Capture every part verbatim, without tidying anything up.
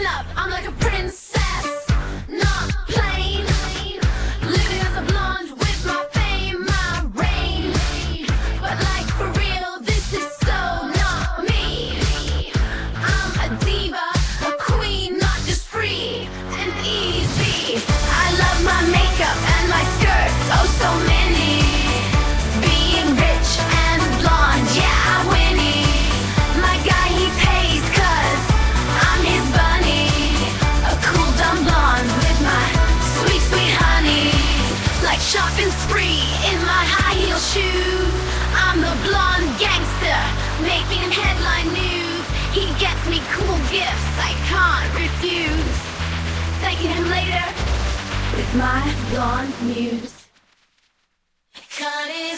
up, I'm like a princess, not plain. Living as a blonde with my fame, my reign. But like for real, this is so not me. I'm a diva, a queen, not just free and easy. I love my makeup and my skirts, oh so many. Being rich and blonde, yeah, I'm winning. My guy, he pays cause I'm his bunny. A cool dumb blonde with my sweet, sweet honey. Like shopping spree in my high heel shoes. I'm the blonde gangster, making headline news. He gets me cool gifts I can't refuse. Thanking him later with my blonde muse. Connie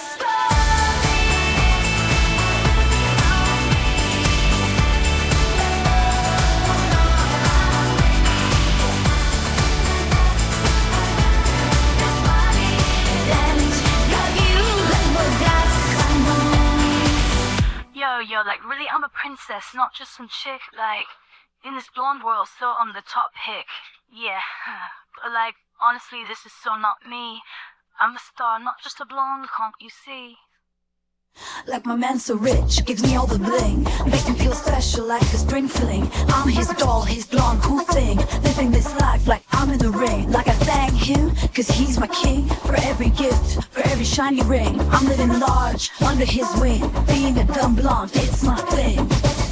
Yo, yo, like really I'm a princess, not just some chick, like, in this blonde world, so I'm the top pick, yeah, but like, honestly, this is so not me, I'm a star, not just a blonde, can't you see? Like my man so rich, gives me all the bling. Makes me feel special like a spring filling. I'm his doll, his blonde cool thing. Living this life like I'm in the ring. Like I thank him, cause he's my king. For every gift, for every shiny ring. I'm living large, under his wing. Being a dumb blonde, it's my thing.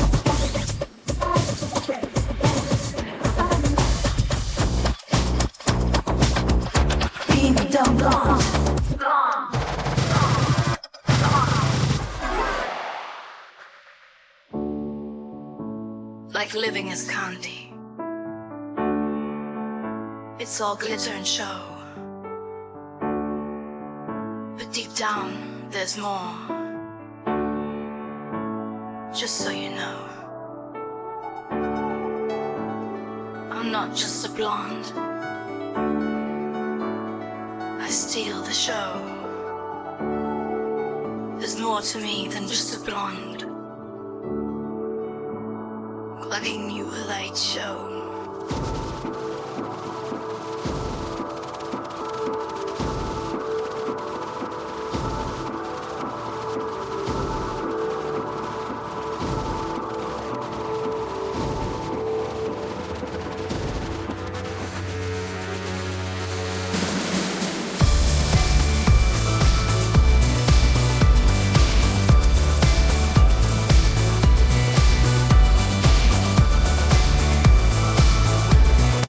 Being a dumb blonde. Like living is candy. It's all glitter and show. But deep down, there's more. Just so you know, I'm not just a blonde. I steal the show. There's more to me than just a blonde. Like a new light show.